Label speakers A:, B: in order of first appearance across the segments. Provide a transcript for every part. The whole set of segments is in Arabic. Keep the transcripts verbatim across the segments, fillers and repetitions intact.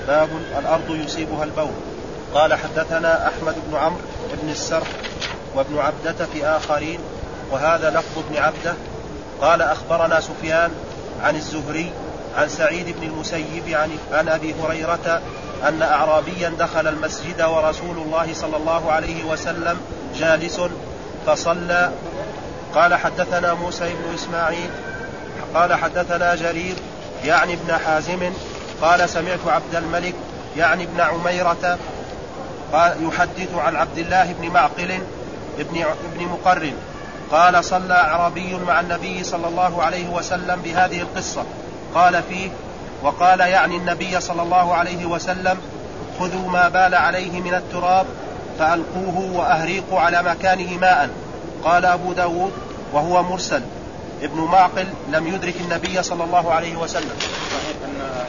A: باب الأرض يصيبها البول. قال حدثنا أحمد بن عمرو بن السرح وابن عبدة في آخرين وهذا لفظ ابن عبدة. قال أخبرنا سفيان عن الزهري عن سعيد بن المسيب عن, عن أبي هريرة أن أعرابيا دخل المسجد ورسول الله صلى الله عليه وسلم جالس فصلى. قال حدثنا موسى بن إسماعيل قال حدثنا جرير يعني ابن حازم قال سمعت عبد الملك يعني ابن عميرة قال يحدث عن عبد الله بن معقل ابن, ابن مقرن قال صلى أعرابي مع النبي صلى الله عليه وسلم بهذه القصة. قال فيه وقال يعني النبي صلى الله عليه وسلم خذوا ما بال عليه من التراب فألقوه وأهريقوا على مكانه ماء. قال أبو داود وهو مرسل ابن معقل لم يدرك النبي صلى الله عليه وسلم.
B: صحيح أن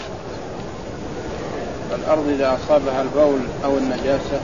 B: الأرض إذا أصابها البول أو النجاسة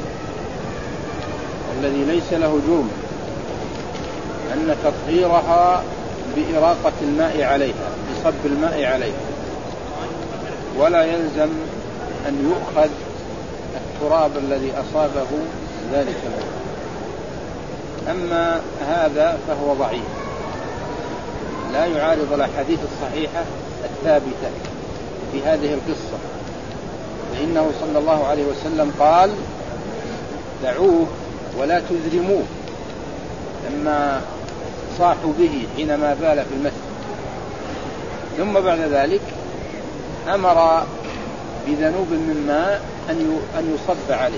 B: الذي ليس له جرم أن تطهيرها بإراقة الماء عليها بصب الماء عليها ولا يلزم أن يؤخذ التراب الذي أصابه ذلك الماء. أما هذا فهو ضعيف لا يعارض الأحاديث الصحيحة الثابتة في هذه القصة، فإنه صلى الله عليه وسلم قال دعوه ولا تزرموه لما صاحوا به حينما بال في المسجد. ثم بعد ذلك أمر بذنوب من ماء أن يصب عليه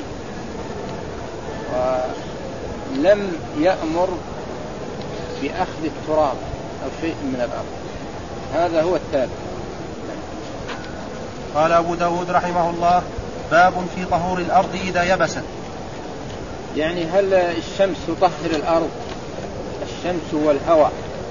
B: ولم يأمر بأخذ التراب أو شيء من الأرض. هذا هو الثالث.
A: قال أبو داود رحمه الله باب في طهور الأرض إذا يبست.
B: يعني هل الشمس تطهر الأرض؟ الشمس والهواء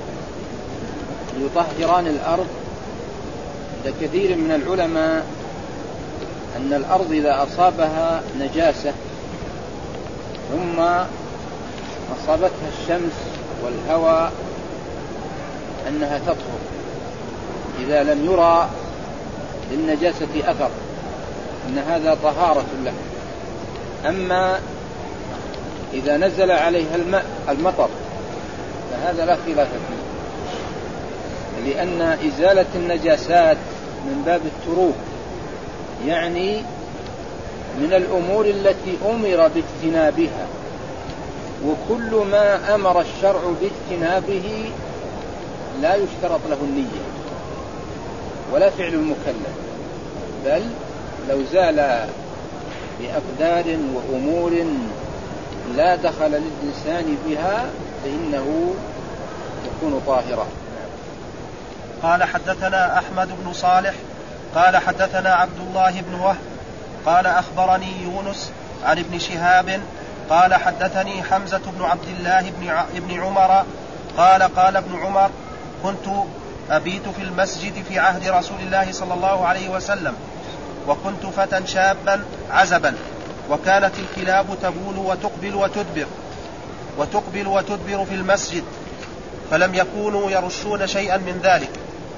B: يطهران الأرض؟ لكثير من العلماء أن الأرض إذا أصابها نجاسة ثم أصابتها الشمس والهواء أنها تطهر إذا لم يرى للنجاسة أثر، أن هذا طهارة له. أما إذا نزل عليها الماء المطر فهذا لا خلاف فيه، لأن إزالة النجاسات من باب التروك يعني من الأمور التي أمر باجتنابها، وكل ما أمر الشرع باجتنابه لا يشترط له النية ولا فعل المكلف، بل لو زال بأقدار وأمور لا دخل للإنسان بها فإنه يكون طاهرا.
A: قال حدثنا أحمد بن صالح قال حدثنا عبد الله بن وهب قال أخبرني يونس عن ابن شهاب قال حدثني حمزة بن عبد الله بن عمر قال قال ابن عمر كنت أبيت في المسجد في عهد رسول الله صلى الله عليه وسلم وكنت فتى شابا عزبا وكانت الكلاب تبول وتقبل وتدبر وتقبل وتدبر في المسجد فلم يكونوا يرشون شيئا من ذلك.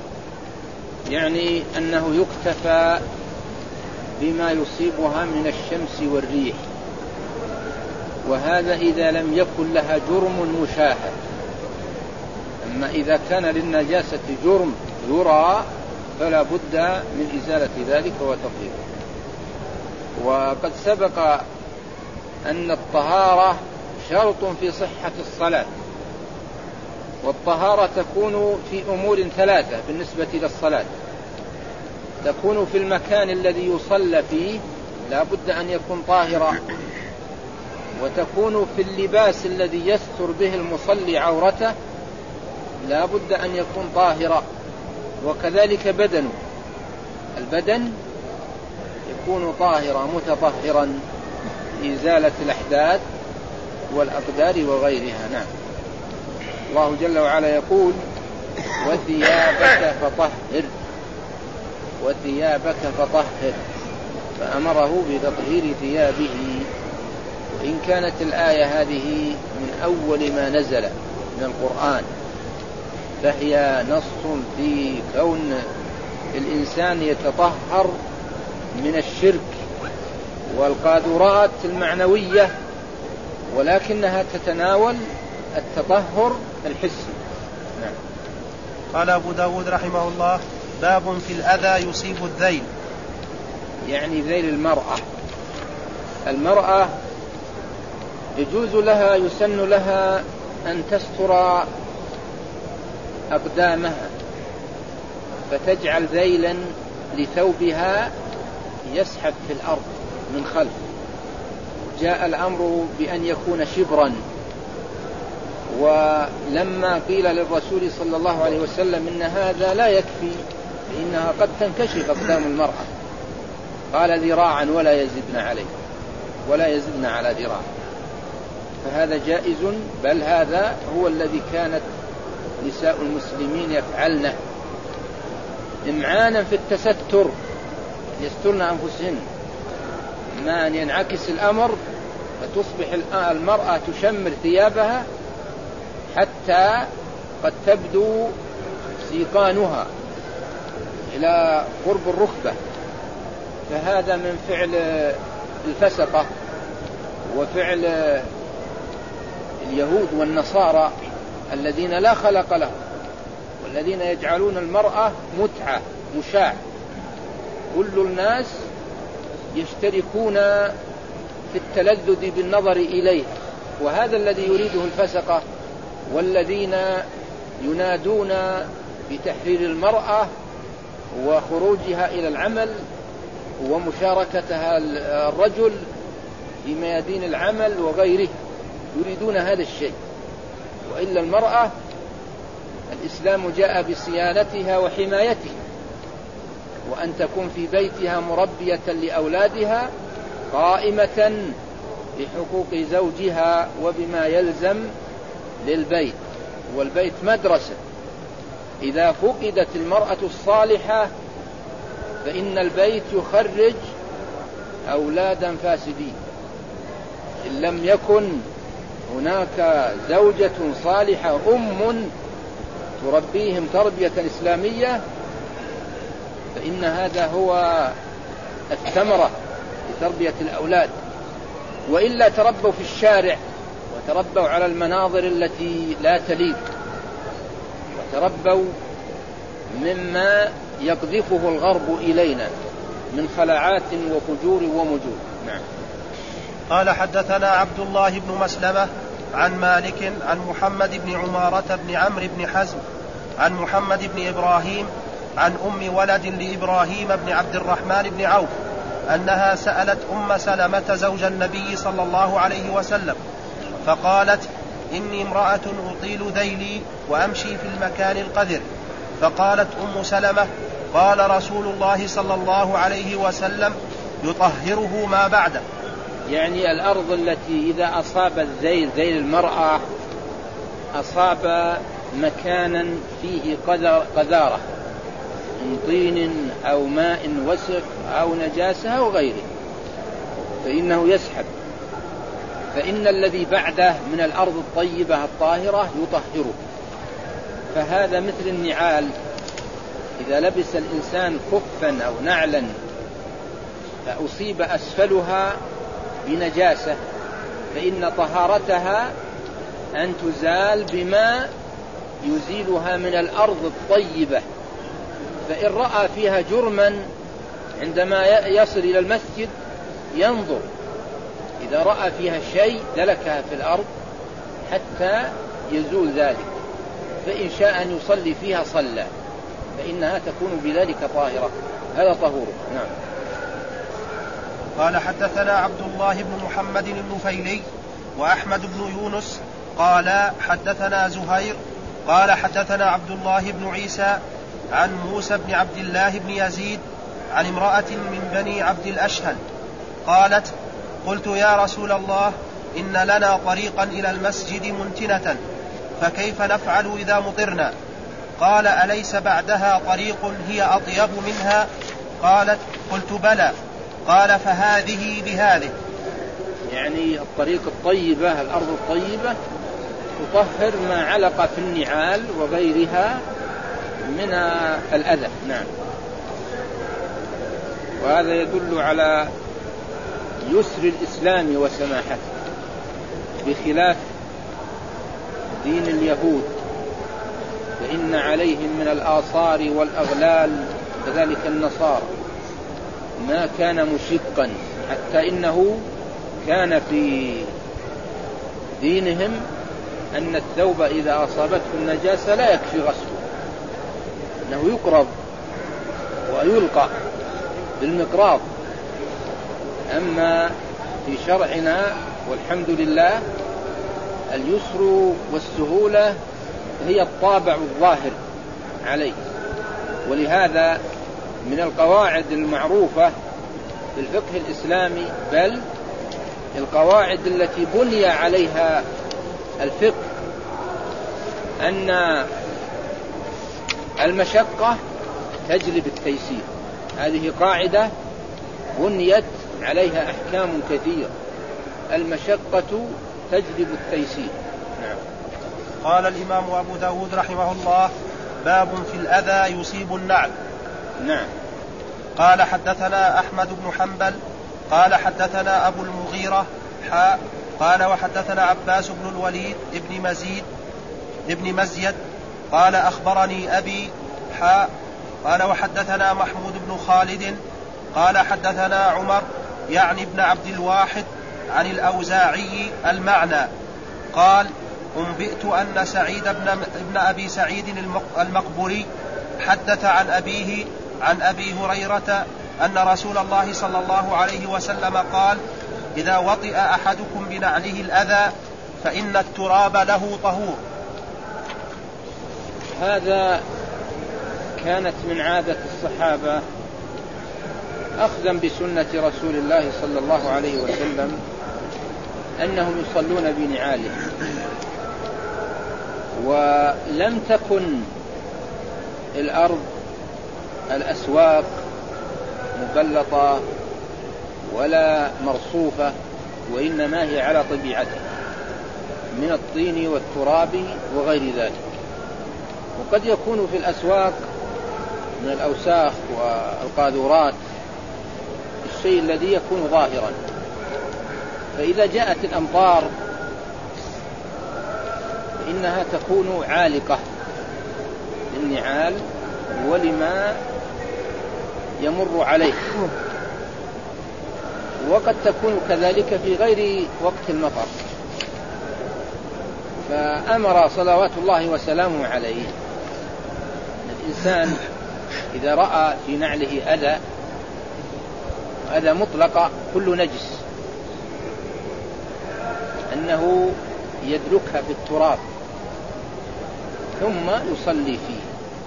B: يعني أنه يكتفى بما يصيبها من الشمس والريح، وهذا إذا لم يكن لها جرم مشاهد. أما إذا كان للنجاسة جرم يرى فلا بد من إزالة ذلك وتطهيره. وقد سبق أن الطهارة شرط في صحة الصلاة، والطهارة تكون في أمور ثلاثة بالنسبة للصلاة. تكون في المكان الذي يصلى فيه لا بد أن يكون طاهرا، وتكون في اللباس الذي يستر به المصلي عورته لا بد أن يكون طاهرا، وكذلك بدنه البدن يكون طاهرا متطهرا لإزالة الأحداث والأقدار وغيرها. نعم. الله جل وعلا يقول وثيابك فطهر وثيابك فطهر، فأمره بتطهير ثيابه. وإن كانت الآية هذه من أول ما نزل من القرآن فهي نص في كون الإنسان يتطهر من الشرك والقاذورات المعنوية، ولكنها تتناول التطهر الحسي. نعم.
A: قال أبو داود رحمه الله: باب في الأذى يصيب الذيل.
B: يعني ذيل المرأة. المرأة يجوز لها يسن لها أن تستر أقدامها فتجعل ذيلا لثوبها يسحب في الأرض من خلف. جاء الأمر بأن يكون شبرا، ولما قيل للرسول صلى الله عليه وسلم إن هذا لا يكفي فإنها قد تنكشف أقدام المرأة، قال ذراعا ولا يزدن عليه ولا يزدن على ذراع، فهذا جائز، بل هذا هو الذي كانت نساء المسلمين يفعلنه إمعانا في التستر، يسترن أنفسهن، ما أن ينعكس الأمر فتصبح المرأة تشمر ثيابها حتى قد تبدو سيقانها إلى قرب الركبة، فهذا من فعل الفسقة وفعل اليهود والنصارى الذين لا خلق لهم، والذين يجعلون المرأة متعة مشاع، كل الناس يشتركون في التلذذ بالنظر إليه، وهذا الذي يريده الفسقة والذين ينادون بتحرير المرأة وخروجها إلى العمل ومشاركتها الرجل في ميادين العمل وغيره، يريدون هذا الشيء. وإلا المرأة الإسلام جاء بصيانتها وحمايتها، وأن تكون في بيتها مربية لأولادها قائمة بحقوق زوجها وبما يلزم للبيت، والبيت مدرسة. إذا فقدت المرأة الصالحة فإن البيت يخرج أولادا فاسدين. إن لم يكن هناك زوجة صالحة أم تربيهم تربية إسلامية فإن هذا هو الثمرة لتربية الأولاد، وإلا تربوا في الشارع وتربوا على المناظر التي لا تليق، وتربوا مما يقذفه الغرب إلينا من خلعات وفجور ومجور. نعم.
A: قال حدثنا عبد الله بن مسلمة عن مالك عن محمد بن عمارة بن عمرو بن حزم عن محمد بن إبراهيم عن أم ولد لإبراهيم بن عبد الرحمن بن عوف أنها سألت أم سلمة زوج النبي صلى الله عليه وسلم فقالت: إني امرأة أطيل ذيلي وأمشي في المكان القذر. فقالت أم سلمة: قال رسول الله صلى الله عليه وسلم: يطهره ما بعده.
B: يعني الأرض التي إذا أصاب الذيل ذيل المرأة أصاب مكانا فيه قذارة من طين أو ماء وسخ أو نجاسة أو غيره فإنه يسحب، فإن الذي بعده من الأرض الطيبة الطاهرة يطهره. فهذا مثل النعال، إذا لبس الإنسان خفا أو نعلا فأصيب أسفلها بنجاسة فإن طهارتها أن تزال بما يزيلها من الأرض الطيبة. فإن رأى فيها جرما عندما يصل إلى المسجد ينظر، إذا رأى فيها شيء دلكها في الأرض حتى يزول ذلك، فإن شاء أن يصلي فيها صلى، فإنها تكون بذلك طاهرة. هذا طهور. نعم.
A: قال حدثنا عبد الله بن محمد النفيلي وأحمد بن يونس قال حدثنا زهير قال حدثنا عبد الله بن عيسى عن موسى بن عبد الله بن يزيد عن امرأة من بني عبد الأشهل قالت: قلت يا رسول الله إن لنا طريقا إلى المسجد منتنة فكيف نفعل إذا مطرنا؟ قال: أليس بعدها طريق هي أطيب منها؟ قالت: قلت بلى. قال: فهذه بهذه.
B: يعني الطريق الطيبة الأرض الطيبة تطهر ما علق في النعال وغيرها من الأذى. نعم. وهذا يدل على يسر الإسلام وسماحته، بخلاف دين اليهود فإن عليهم من الآثار والأغلال، كذلك النصارى ما كان مشقا، حتى إنه كان في دينهم أن الثوب إذا أصابته النجاسة لا يكفي غسله، أنه يقرض ويلقى بالمقراض. أما في شرعنا والحمد لله اليسر والسهولة هي الطابع الظاهر عليه، ولهذا من القواعد المعروفة في الفقه الإسلامي، بل القواعد التي بني عليها الفقه، أن المشقة تجلب التيسير. هذه قاعدة بنيت عليها أحكام كثيرة، المشقة تجلب التيسير. نعم.
A: قال الإمام أبو داود رحمه الله: باب في الأذى يصيب النعل.
B: نعم.
A: قال حدثنا أحمد بن حنبل قال حدثنا أبو المغيرة حاء قال وحدثنا عباس بن الوليد ابن مزيد ابن مزيد قال أخبرني أبي حاء قال وحدثنا محمود بن خالد قال حدثنا عمر يعني ابن عبد الواحد عن الأوزاعي المعنى قال: أنبئت أن سعيد بن, ابن أبي سعيد المقبري حدث عن أبيه عن أبي هريرة أن رسول الله صلى الله عليه وسلم قال: إذا وطئ أحدكم بنعله الأذى فإن التراب له طهور.
B: هذا كانت من عادة الصحابة أخذا بسنة رسول الله صلى الله عليه وسلم أنهم يصلون بنعاله، ولم تكن الأرض الأسواق مبلطة ولا مرصوفة، وإنما هي على طبيعتها من الطين والتراب وغير ذلك. وقد يكون في الأسواق من الأوساخ والقاذورات الشيء الذي يكون ظاهرا، فإذا جاءت الأمطار فإنها تكون عالقة للنعال ولما يمر عليه، وقد تكون كذلك في غير وقت المطر. فأمر صلوات الله وسلامه عليه الإنسان إذا رأى في نعله أذى، أذى مطلقة كل نجس، أنه يدلكها في التراب ثم يصلي فيه.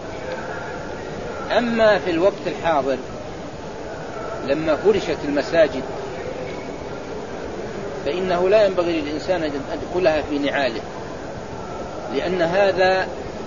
B: أما في الوقت الحاضر لما فرشت المساجد فإنه لا ينبغي للإنسان أن يدخلها في نعاله، لأن هذا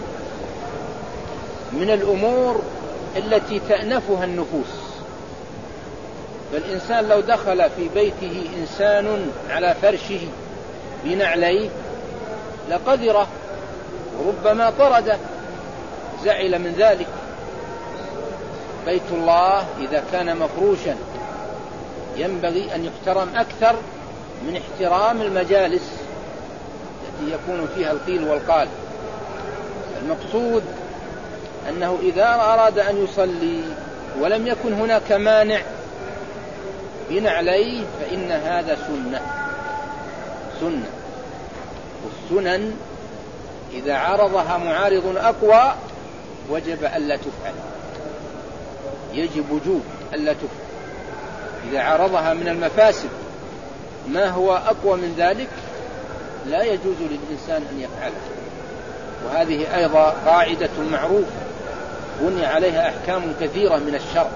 B: من الأمور التي تأنفها النفوس. فالإنسان لو دخل في بيته إنسان على فرشه بنعليه لقذره وربما طرده، زعل من ذلك. بيت الله إذا كان مفروشا ينبغي أن يحترم أكثر من احترام المجالس التي يكون فيها القيل والقال. المقصود أنه إذا أراد أن يصلي ولم يكن هناك مانع بنعليه فإن هذا سنة سنة والسنن إذا عارضها معارض أقوى وجب ألا تفعل، يجب وجوب ألا تفعل. إذا عارضها من المفاسد ما هو أقوى من ذلك لا يجوز للإنسان أن يفعله. وهذه أيضا قاعدة معروفة بني عليها أحكام كثيرة من الشرع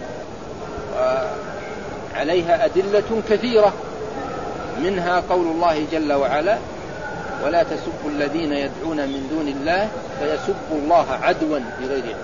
B: وعليها أدلة كثيرة، منها قول الله جل وعلا: ولا تسبوا الذين يدعون من دون الله فيسبوا الله عدوا بغير علم.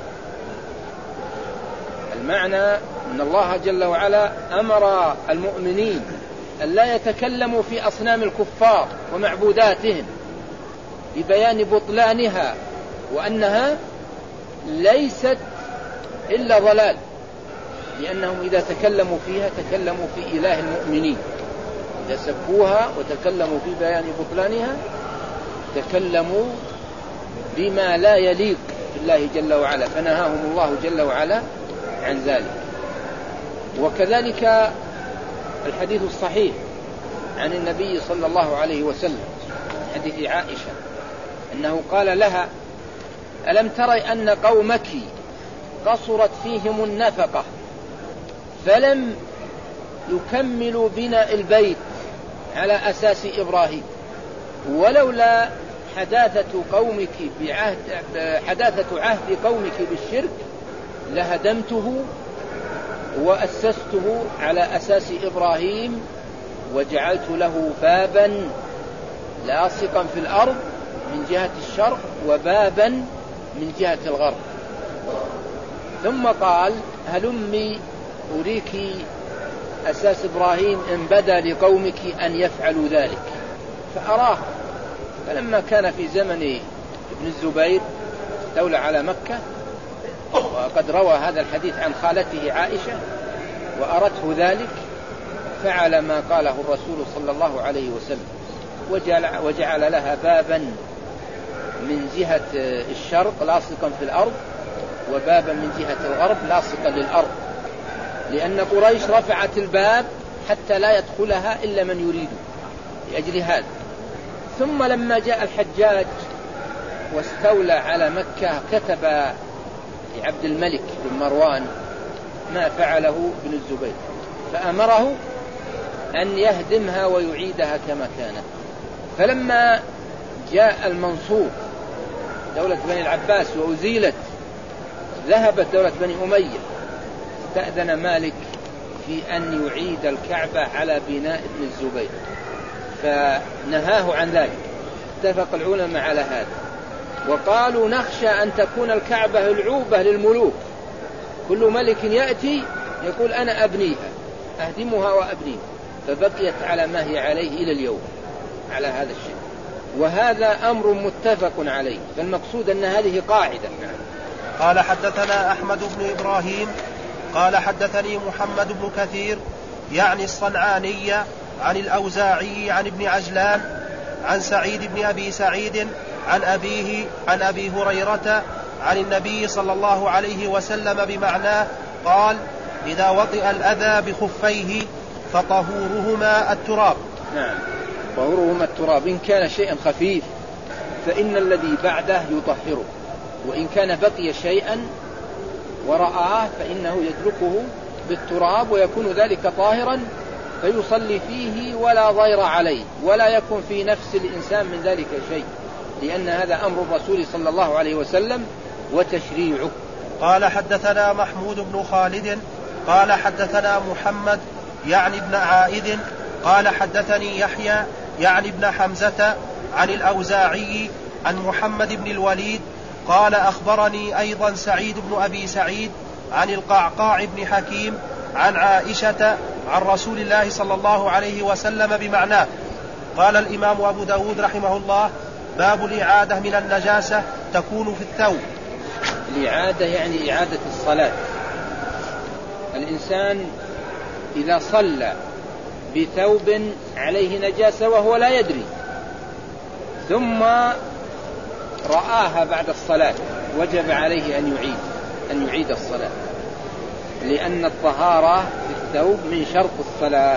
B: المعنى أن الله جل وعلا أمر المؤمنين أن لا يتكلموا في أصنام الكفار ومعبوداتهم ببيان بطلانها وأنها ليست إلا ضلال، لأنهم إذا تكلموا فيها تكلموا في إله المؤمنين، إذا سبوها وتكلموا في بيان بطلانها تكلموا بما لا يليق بالله جل وعلا، فنهاهم الله جل وعلا عن ذلك. وكذلك الحديث الصحيح عن النبي صلى الله عليه وسلم حديث عائشة أنه قال لها: ألم تري أن قومك قصرت فيهم النفقة فلم يكملوا بناء البيت على أساس إبراهيم، ولولا حداثة قومك بعهد حداثة عهد قومك بالشرك لهدمته وأسسته على أساس إبراهيم وجعلت له بابا لاصقا في الأرض من جهة الشرق وبابا من جهة الغرب. ثم قال: هلمي أريك أساس إبراهيم إن بدا لقومك أن يفعلوا ذلك. فأراه. فلما كان في زمن ابن الزبير دولة على مكة، وقد روى هذا الحديث عن خالته عائشة وأرته ذلك، فعل ما قاله الرسول صلى الله عليه وسلم وجعل, وجعل لها بابا من جهة الشرق لاصقا في الأرض وبابا من جهة الغرب لاصقا للأرض، لأن قريش رفعت الباب حتى لا يدخلها إلا من يريده لأجل هذا. ثم لما جاء الحجاج واستولى على مكة كتب لعبد الملك بن مروان ما فعله ابن الزبير، فأمره أن يهدمها ويعيدها كما كانت. فلما جاء المنصور دولة بني العباس وأزيلت ذهبت دولة بني أمية، استأذن مالك في أن يعيد الكعبة على بناء ابن الزبير فنهاه عن ذلك. اتفق العلماء على هذا وقالوا: نخشى أن تكون الكعبة العوبة للملوك، كل ملك يأتي يقول أنا أبنيها أهدمها وأبنيها، فبقيت على ما هي عليه إلى اليوم على هذا الشيء، وهذا أمر متفق عليه. فالمقصود أن هذه قاعدة.
A: قال: حدثنا أحمد بن إبراهيم قال حدثني محمد بن كثير يعني الصنعاني عن الأوزاعي عن ابن عجلان عن سعيد بن أبي سعيد عن أبيه عن أبي هريرة عن النبي صلى الله عليه وسلم بمعناه قال: إذا وطئ الأذى بخفيه فطهورهما التراب.
B: نعم، طهورهما التراب. إن كان شيئا خفيف فإن الذي بعده يطهره، وإن كان بقي شيئا ورآه فإنه يدلكه بالتراب ويكون ذلك طاهرا فيصلي فيه ولا ضير عليه ولا يكون في نفس الإنسان من ذلك شيء، لأن هذا أمر الرسول صلى الله عليه وسلم وتشريعه.
A: قال: حدثنا محمود بن خالد قال حدثنا محمد يعني ابن عائذ قال حدثني يحيى يعني ابن حمزة عن الأوزاعي عن محمد بن الوليد قال: أخبرني أيضا سعيد بن أبي سعيد عن القعقاع بن حكيم عن عائشة عن رسول الله صلى الله عليه وسلم بمعناه. قال الإمام أبو داود رحمه الله: باب الإعادة من النجاسة تكون في الثوب.
B: الإعادة يعني إعادة الصلاة. الإنسان إذا صلى بثوب عليه نجاسة وهو لا يدري ثم رآها بعد الصلاة وجب عليه أن يعيد أن يعيد الصلاة، لأن الطهارة في الثوب من شرط الصلاة،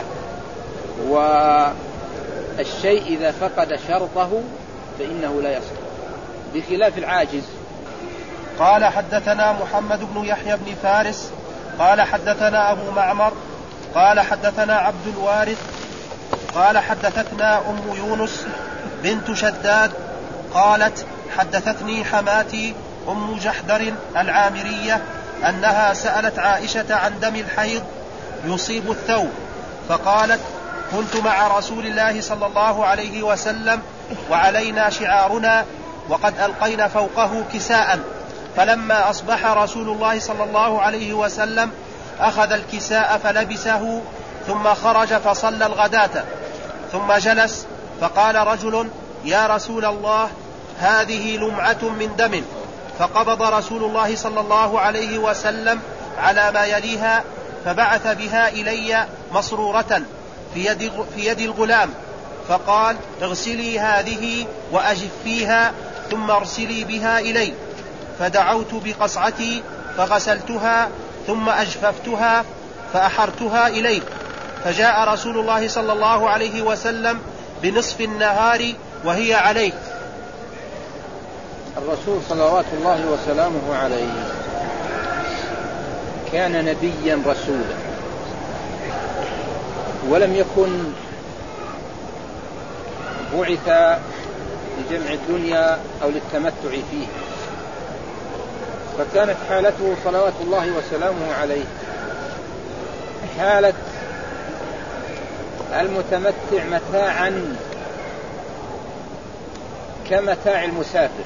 B: والشيء إذا فقد شرطه فإنه لا يصح بخلاف العاجز.
A: قال: حدثنا محمد بن يحيى بن فارس قال حدثنا أبو معمر قال حدثنا عبد الوارث قال حدثتنا أم يونس بنت شداد قالت: حدثتني حماتي أم جحدر العامرية أنها سألت عائشة عن دم الحيض يصيب الثوب، فقالت: كنت مع رسول الله صلى الله عليه وسلم وعلينا شعارنا وقد ألقينا فوقه كساء، فلما أصبح رسول الله صلى الله عليه وسلم أخذ الكساء فلبسه ثم خرج فصلى الغداة، ثم جلس فقال رجل: يا رسول الله، هذه لمعة من دم، فقبض رسول الله صلى الله عليه وسلم على ما يليها فبعث بها إلي مصرورة في يد, في يد الغلام، فقال: اغسلي هذه وأجفيها ثم ارسلي بها إلي. فدعوت بقصعتي فغسلتها ثم أجففتها فأحرتها إليه، فجاء رسول الله صلى الله عليه وسلم بنصف النهار وهي عليه.
B: الرسول صلوات الله وسلامه عليه كان نبيا رسولا، ولم يكن بعث لجمع الدنيا أو للتمتع فيه، فكانت حالته صلوات الله وسلامه عليه حالة المتمتع متاعا كمتاع المسافر،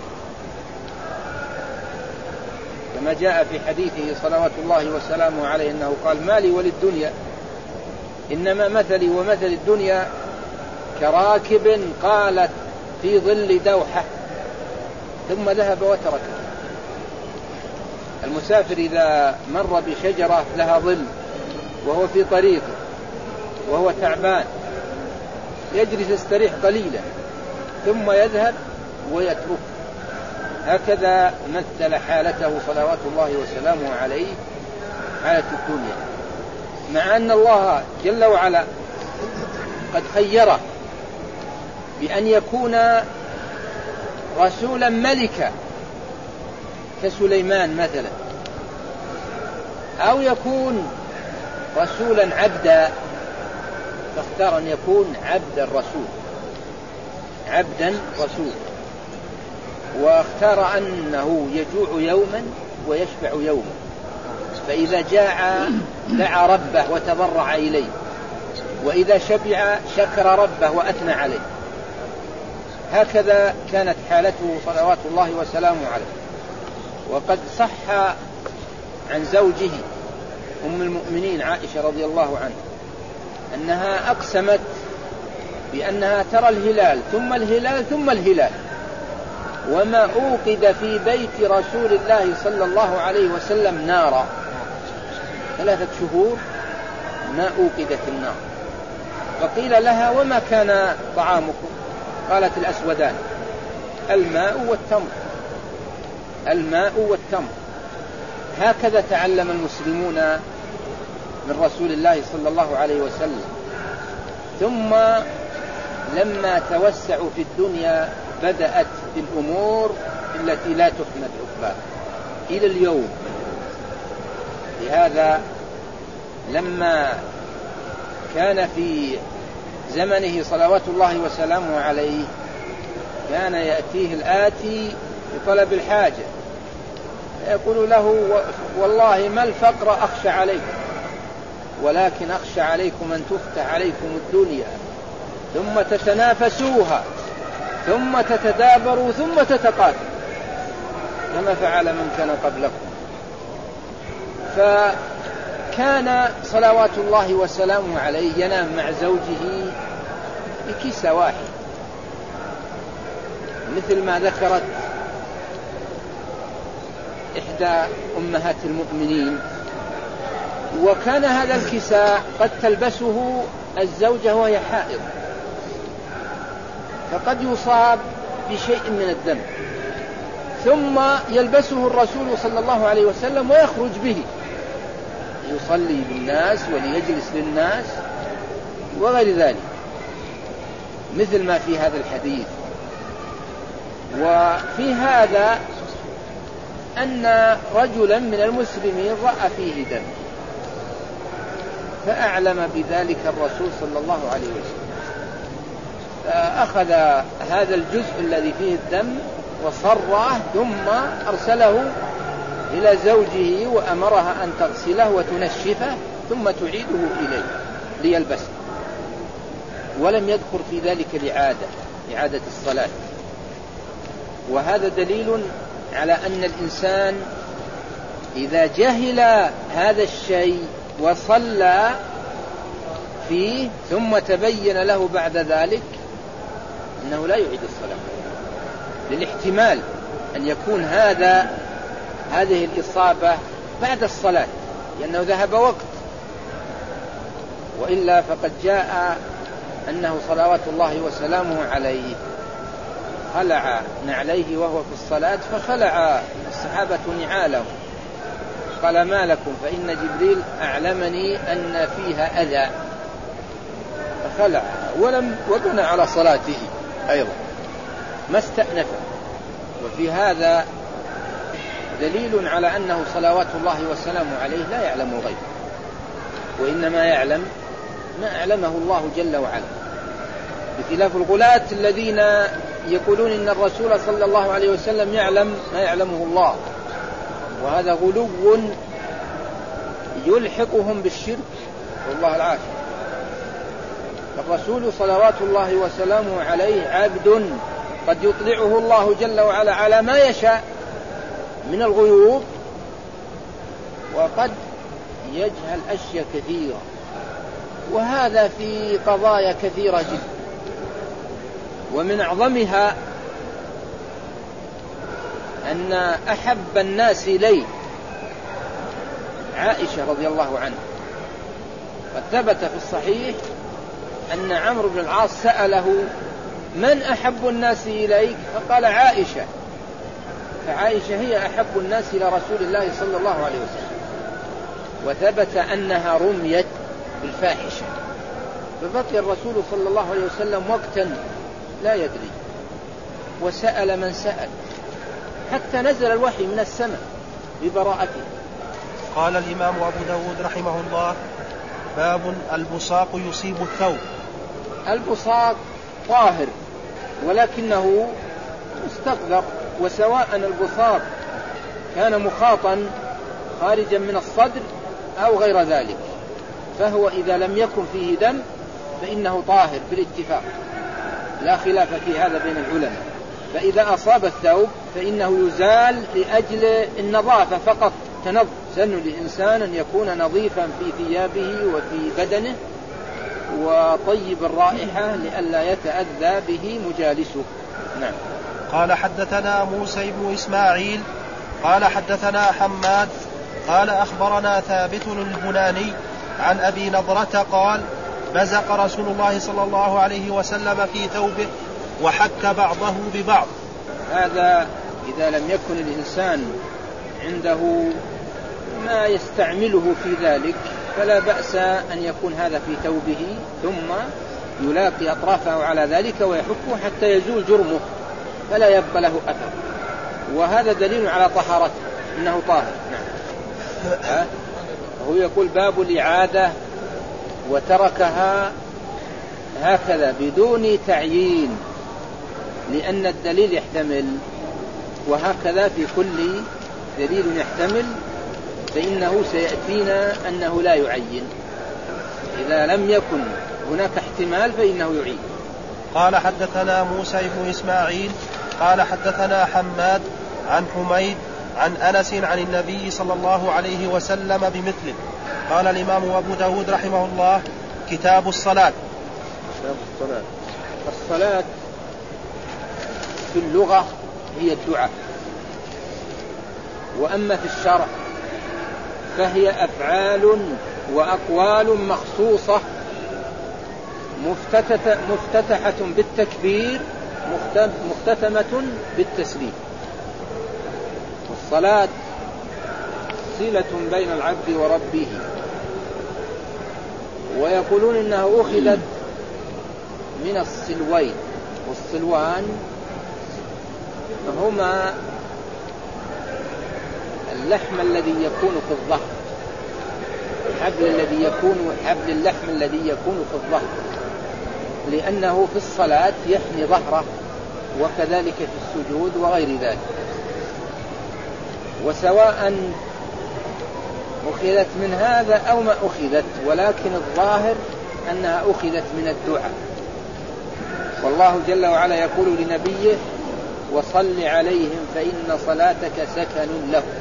B: كما جاء في حديثه صلوات الله وسلامه عليه أنه قال: ما لي وللدنيا إنما مثلي ومثل الدنيا كراكب قالت في ظل دوحة ثم ذهب وتركها. المسافر إذا مر بشجرة لها ظل وهو في طريقه وهو تعبان يجلس يستريح قليلا ثم يذهب ويترك. هكذا مثل حالته صلوات الله وسلامه عليه حالة الدنيا، مع أن الله جل وعلا قد خيره بأن يكون رسولا ملكا كسليمان مثلا، أو يكون رسولا عبدا، فاختار أن يكون عبدا رسول عبدا رسول واختار أنه يجوع يوما ويشبع يوما، فإذا جاع دعا ربه وتضرع إليه، وإذا شبع شكر ربه وأثنى عليه. هكذا كانت حالته صلوات الله وسلامه عليه. وقد صح عن زوجه أم المؤمنين عائشة رضي الله عنها أنها أقسمت بأنها ترى الهلال ثم الهلال ثم الهلال، وما أوقد في بيت رسول الله صلى الله عليه وسلم نارا ثلاثة شهور ما أوقدت النار. فقيل لها: وما كان طعامكم؟ قالت: الأسودان، الماء والتمر الماء والتمر. هكذا تعلم المسلمون من رسول الله صلى الله عليه وسلم. ثم لما توسعوا في الدنيا بدأت الأمور التي لا تحمد عقباها إلى اليوم. لهذا لما كان في زمنه صلوات الله وسلامه عليه كان يأتيه الآتي بطلب الحاجة يقول له: والله ما الفقر أخشى عليكم، ولكن أخشى عليكم أن تفتح عليكم الدنيا ثم تتنافسوها ثم تتدابروا ثم تتقاتلوا كما فعل من كان قبلكم. فكان صلوات الله وسلامه عليه ينام مع زوجه بكسى واحد، مثل ما ذكرت إحدى أمهات المؤمنين. وكان هذا الكساء قد تلبسه الزوجة وهي حائض، فقد يصاب بشيء من الدم ثم يلبسه الرسول صلى الله عليه وسلم ويخرج به يصلي بالناس وليجلس للناس وغير ذلك، مثل ما في هذا الحديث. وفي هذا أن رجلا من المسلمين رأى فيه دم فأعلم بذلك الرسول صلى الله عليه وسلم، فأخذ هذا الجزء الذي فيه الدم وصره ثم أرسله إلى زوجه وأمرها أن تغسله وتنشفه ثم تعيده إليه ليلبسه، ولم يذكر في ذلك الإعادة إعادة الصلاة. وهذا دليل على أن الإنسان إذا جهل هذا الشيء وصلى فيه ثم تبين له بعد ذلك أنه لا يعيد الصلاة، للاحتمال أن يكون هذا هذه الإصابة بعد الصلاة، لأنه ذهب وقت وإلا فقد جاء أنه صلوات الله وسلامه عليه خلع نعليه وهو في الصلاة، فخلع الصحابة نعالهم، قال ما لكم فإن جبريل أعلمني أن فيها أذى، فخلع ولم وبنى على صلاته أيضا ما استأنف. وفي هذا دليل على أنه صلوات الله وسلامه عليه لا يعلم الغيب، وإنما يعلم ما أعلمه الله جل وعلا، بخلاف الغلاة الذين يقولون إن الرسول صلى الله عليه وسلم يعلم ما يعلمه الله، وهذا غلو يلحقهم بالشرك والله العافية. الرسول صلوات الله وسلامه عليه عبد قد يطلعه الله جل وعلا على ما يشاء من الغيوب، وقد يجهل أشياء كثيرة، وهذا في قضايا كثيرة جدا، ومن أعظمها أن أحب الناس إليه عائشة رضي الله عنها، قد ثبت في الصحيح أن عمرو بن العاص سأله من أحب الناس إليك؟ فقال عائشة، فعائشة هي أحب الناس إلى رسول الله صلى الله عليه وسلم. وثبت أنها رميت بالفاحشة، فبقي الرسول صلى الله عليه وسلم وقتا لا يدري، وسأل من سأل حتى نزل الوحي من السماء ببراءته.
A: قال الإمام أبو داود رحمه الله: باب البصاق يصيب الثوب.
B: البصاق طاهر ولكنه مستقذر، وسواء البصاق كان مخاطا خارجا من الصدر أو غير ذلك، فهو إذا لم يكن فيه دم فإنه طاهر بالاتفاق، لا خلاف في هذا بين العلماء. فإذا أصاب الثوب فإنه يزال لأجل النظافة فقط، تنظن لإنسان أن يكون نظيفا في ثيابه وفي بدنه وطيب الرائحة لئلا يتأذى به مجالسه. نعم.
A: قال حدثنا موسى بن إسماعيل قال حدثنا حماد قال أخبرنا ثابت البناني عن أبي نضرة قال: بزق رسول الله صلى الله عليه وسلم في ثوبه وحك بعضه ببعض.
B: هذا إذا لم يكن الإنسان عنده ما يستعمله في ذلك فلا بأس أن يكون هذا في ثوبه ثم يلاقي أطرافه على ذلك ويحكه حتى يزول جرمه فلا يبقى له أثر، وهذا دليل على طهارته إنه طاهر. نعم. هو يقول باب الإعادة، وتركها هكذا بدون تعيين لأن الدليل يحتمل، وهكذا في كل دليل يحتمل فإنه سيأتينا أنه لا يعين، إذا لم يكن هناك احتمال فإنه يعين.
A: قال حدثنا موسى بن إسماعيل قال حدثنا حماد عن حميد عن أنس عن النبي صلى الله عليه وسلم بمثله. قال الإمام أبو داود رحمه الله: كتاب الصلاة.
B: كتاب الصلاة. الصلاة في اللغة هي الدعاء، وأما في الشرع فهي أفعال وأقوال مخصوصة مفتتحة بالتكبير مختتمة بالتسليم. والصلاة صلة بين العبد وربه، ويقولون إنها أخذت من الصلوين، والصلوان هما اللحم الذي يكون في الظهر، الحبل الذي يكون حبل اللحم الذي يكون في الظهر، لأنه في الصلاة يحمي ظهره، وكذلك في السجود وغير ذلك. وسواء أخذت من هذا أو ما أخذت، ولكن الظاهر أنها أخذت من الدعاء. والله جل وعلا يقول لنبيه: وصل عليهم فإن صلاتك سكن لهم.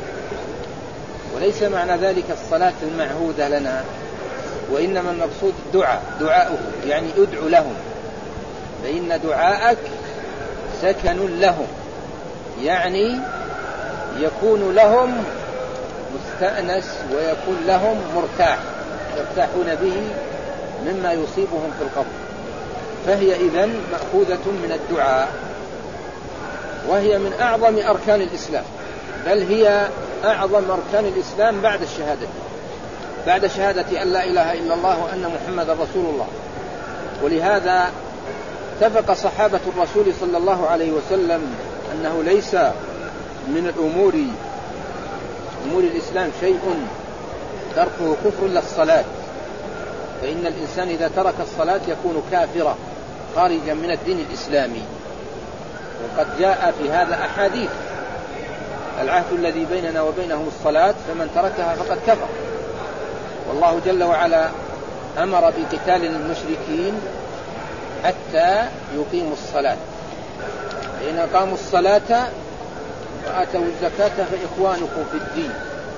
B: وليس معنى ذلك الصلاة المعهودة لنا، وإنما المقصود الدعاء، دعاؤه يعني ادعو لهم، فإن دعاءك سكن لهم، يعني يكون لهم مستأنس ويكون لهم مرتاح. يرتاحون به مما يصيبهم في القبر، فهي إذن مأخوذة من الدعاء، وهي من أعظم أركان الإسلام، بل هي أعظم أركان الإسلام بعد الشهادة، بعد شهادة أن لا إله إلا الله وأن محمد رسول الله. ولهذا اتفق صحابة الرسول صلى الله عليه وسلم أنه ليس من الأمور أمور الإسلام شيء تركه كفر إلا الصلاة، فإن الإنسان إذا ترك الصلاة يكون كافرا خارجا من الدين الإسلامي. وقد جاء في هذا أحاديث: العهد الذي بيننا وبينهم الصلاة فمن تركها فقد كفر. والله جل وعلا أمر بقتال المشركين حتى يقيموا الصلاة، فإن أقاموا الصلاة وآتوا الزكاة فإخوانكم في الدين،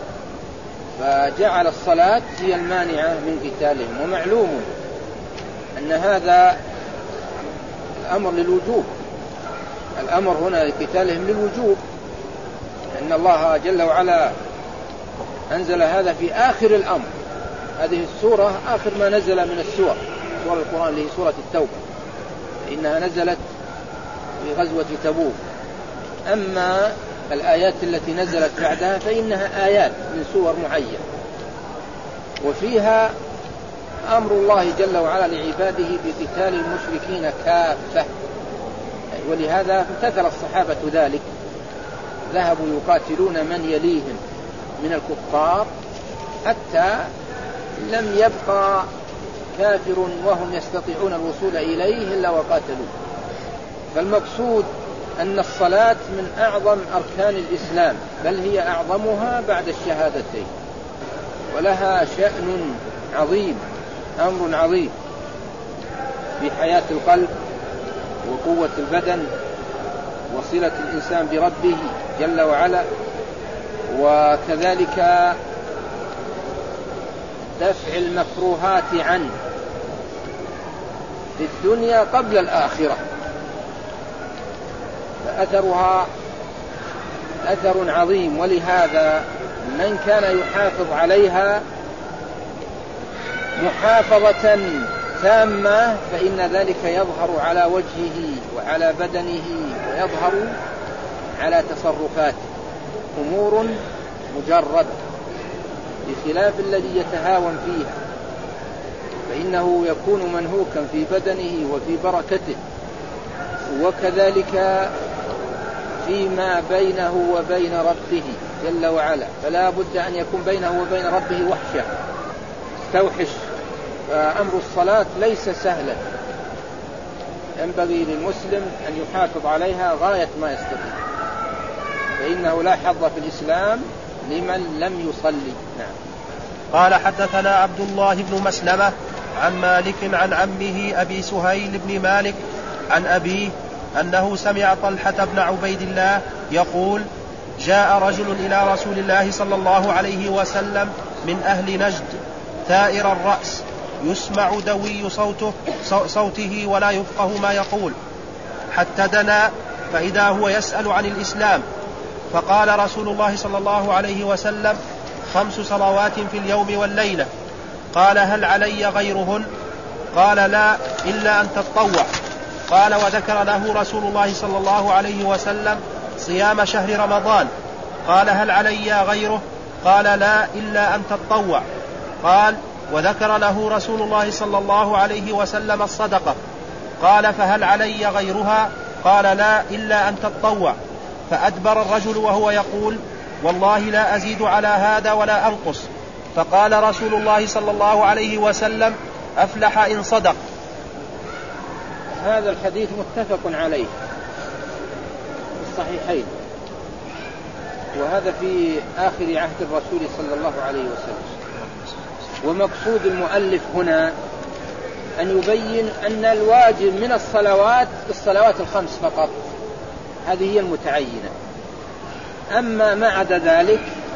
B: فجعل الصلاة هي المانعة من قتالهم. ومعلوم أن هذا الأمر للوجوب، الأمر هنا لقتالهم للوجوب، أن الله جل وعلا أنزل هذا في آخر الأمر. هذه السورة آخر ما نزل من السور سور القرآن اللي هي سورة التوبة، إنها نزلت في غزوة تبوك. أما الآيات التي نزلت بعدها فإنها آيات من سور معينة، وفيها أمر الله جل وعلا لعباده بقتال المشركين كافة. ولهذا امتثل الصحابة ذلك، ذهبوا يقاتلون من يليهم من الكفار حتى لم يبقى كافر وهم يستطيعون الوصول إليه إلا وقاتلوه. فالمقصود أن الصلاة من أعظم أركان الإسلام، بل هي أعظمها بعد الشهادتين، ولها شأن عظيم، أمر عظيم في حياة القلب وقوة البدن وصلة الإنسان بربه جل وعلا، وكذلك دفع المكروهات عنه في الدنيا قبل الآخرة، فأثرها أثر عظيم. ولهذا من كان يحافظ عليها محافظة تامة فإن ذلك يظهر على وجهه وعلى بدنه ويظهر على تصرفاته، أمور مجردة، بخلاف الذي يتهاون فيها، فإنه يكون منهوكا في بدنه وفي بركته، وكذلك فيما بينه وبين ربه جل وعلا، فلا بد أن يكون بينه وبين ربه وحشة استوحش. فأمر الصلاة ليس سهلا، ينبغي للمسلم أن يحافظ عليها غاية ما يستطيع، فإنه لا حظ في الإسلام لمن لم يصلي. نعم.
A: قال حدثنا عبد الله بن مسلمة عن مالك عن عمه أبي سهيل بن مالك عن أبيه أنه سمع طلحة بن عبيد الله يقول: جاء رجل إلى رسول الله صلى الله عليه وسلم من أهل نجد ثائر الرأس، يسمع دوي صوته, صوته ولا يفقه ما يقول، حتى دنا فإذا هو يسأل عن الإسلام، فقال رسول الله صلى الله عليه وسلم: خمس صلوات في اليوم والليلة. قال: هل علي غيرهن؟ قال: لا، إلا أن تتطوع. قال: وذكر له رسول الله صلى الله عليه وسلم صيام شهر رمضان. قال: هل علي غيره؟ قال: لا، إلا أن تتطوع. قال: وذكر له رسول الله صلى الله عليه وسلم الصدقة. قال: فهل علي غيرها؟ قال: لا، إلا أن تتطوع. فأدبر الرجل وهو يقول: والله لا أزيد على هذا ولا أنقص. فقال رسول الله صلى الله عليه وسلم: أفلح إن صدق.
B: هذا الحديث متفق عليه في الصحيحين، وهذا في آخر عهد الرسول صلى الله عليه وسلم. ومقصود المؤلف هنا أن يبين أن الواجب من الصلوات الصلوات الخمس فقط، هذه هي المتعينة. أما ما عدا ذلك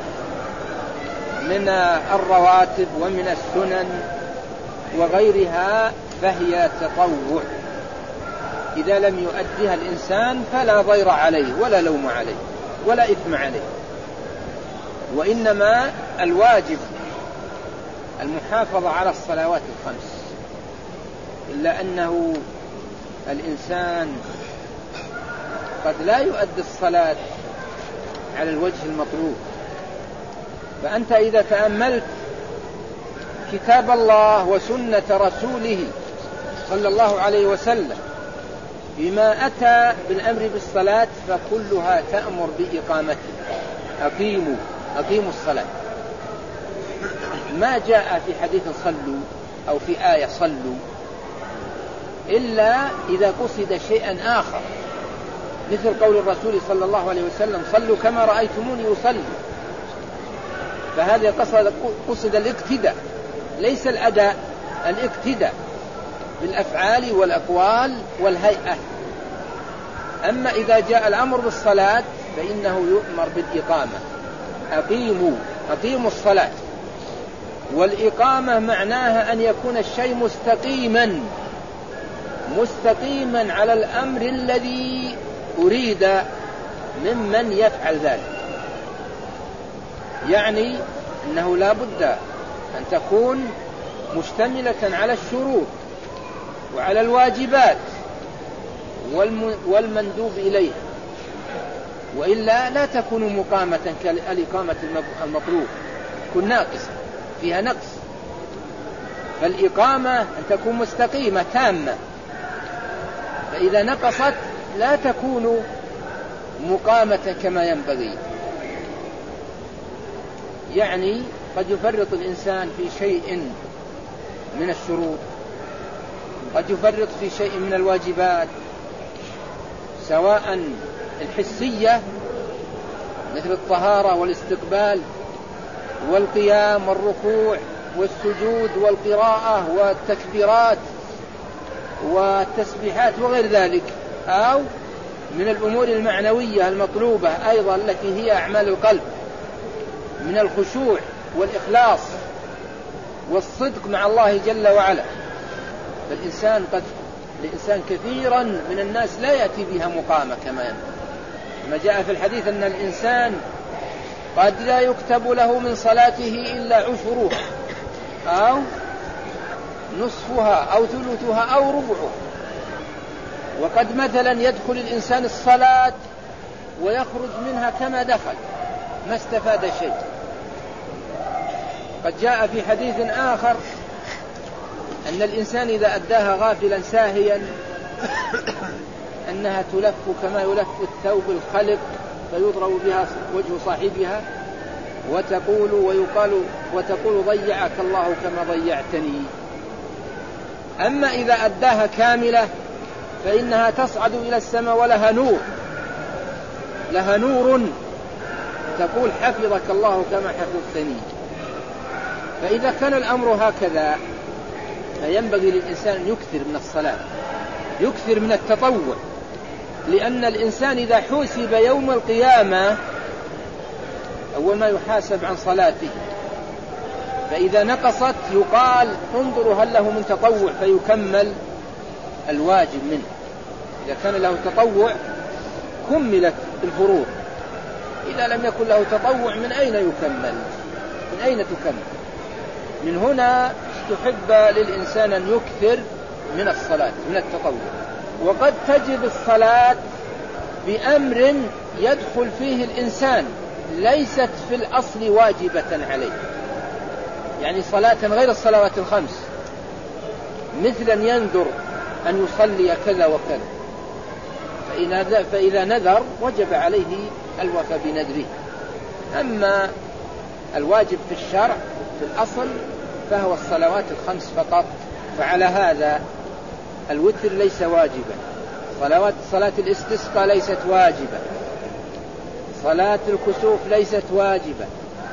B: من الرواتب ومن السنن وغيرها فهي تطوع، إذا لم يؤديها الإنسان فلا ضير عليه ولا لوم عليه ولا إثم عليه، وإنما الواجب المحافظة على الصلوات الخمس، إلا أنه الإنسان قد لا يؤدي الصلاة على الوجه المطلوب. فأنت إذا تأملت كتاب الله وسنة رسوله صلى الله عليه وسلم بما أتى بالأمر بالصلاة فكلها تأمر بإقامته. أقيموا أقيموا الصلاة. ما جاء في حديث صلوا أو في آية صلوا إلا إذا قصد شيئا آخر، مثل قول الرسول صلى الله عليه وسلم صلوا كما رأيتموني يصلي، فهذا قصد, قصد الاقتداء ليس الأداء، الاقتداء بالأفعال والأقوال والهيئة. أما إذا جاء الأمر بالصلاة فإنه يؤمر بالإقامة. أقيموا أقيموا الصلاة. والإقامة معناها أن يكون الشيء مستقيما مستقيما على الأمر الذي أريد ممن يفعل ذلك. يعني أنه لا بد أن تكون مشتملة على الشروط وعلى الواجبات والمندوب إليها، وإلا لا تكون مقامة كالإقامة المطلوب، تكون ناقصة فيها نقص. فالإقامة أن تكون مستقيمة تامة، فإذا نقصت لا تكون مقامة كما ينبغي. يعني قد يفرط الإنسان في شيء من الشروط، قد يفرط في شيء من الواجبات، سواء الحسية مثل الطهارة والاستقبال والقيام والركوع والسجود والقراءة والتكبيرات والتسبيحات وغير ذلك، أو من الأمور المعنوية المطلوبة أيضا التي هي أعمال القلب من الخشوع والإخلاص والصدق مع الله جل وعلا. فالإنسان قد الإنسان كثيرا من الناس لا يأتي بها مقامة كما ينبغي. ما جاء في الحديث أن الإنسان قد لا يكتب له من صلاته إلا عشرها أو نصفها أو ثلثها أو ربعها. وقد مثلا يدخل الإنسان الصلاة ويخرج منها كما دخل، ما استفاد شيء. قد جاء في حديث آخر أن الإنسان إذا أداها غافلا ساهيا أنها تلف كما يلف الثوب الخلق فيضرب بها وجه صاحبها وتقول ويقال وتقول ضيعك الله كما ضيعتني. أما إذا أداها كاملة فإنها تصعد إلى السماء ولها نور، لها نور تقول حفظك الله كما حفظتني. فإذا كان الأمر هكذا فينبغي للإنسان أن يكثر من الصلاة، يكثر من التطوع، لأن الإنسان إذا حوسب يوم القيامة أول ما يحاسب عن صلاته، فإذا نقصت يقال انظروا هل له من تطوع فيكمل الواجب منه. إذا كان له تطوع كملت الفروض، إذا لم يكن له تطوع من أين يكمل؟ من أين تكمل؟ من هنا تحب للإنسان أن يكثر من الصلاة من التطوع. وقد تجد الصلاة بأمر يدخل فيه الإنسان ليست في الأصل واجبة عليه، يعني صلاة غير الصلوات الخمس، مثل أن ينذر أن يصلي كذا وكذا، فإذا نذر وجب عليه الوفاء بنذره. أما الواجب في الشرع في الأصل فهو الصلوات الخمس فقط. فعلى هذا الوتر ليس واجبا، صلوات صلاة الاستسقاء ليست واجبة، صلاة الكسوف ليست واجبة،